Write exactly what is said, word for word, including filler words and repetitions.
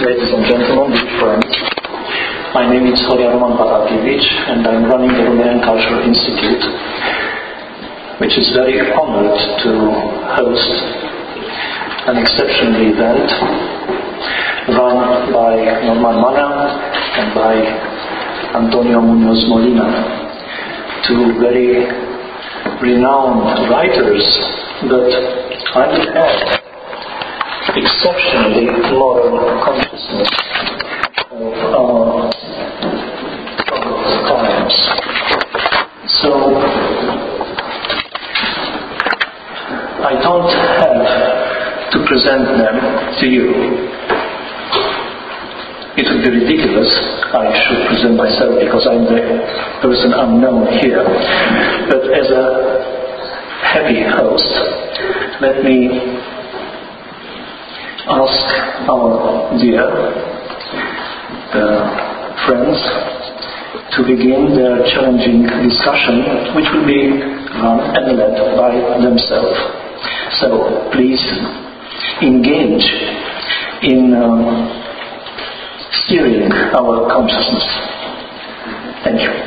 Ladies and gentlemen, dear friends, my name is Horia Roman Patakiewicz and I'm running the Romanian Cultural Institute, which is very honored to host an exceptional event run by Norman Mana and by Antonio Munoz Molina, two very renowned writers, but I would add exceptionally moral consciousness of our, of our times. So I don't have to present them to you. It would be ridiculous. I should present myself because I'm the person unknown here. But as a happy host, let me ask our dear uh, friends to begin their challenging discussion, which will be run and led by themselves. So please engage in um, steering our consciousness. Thank you.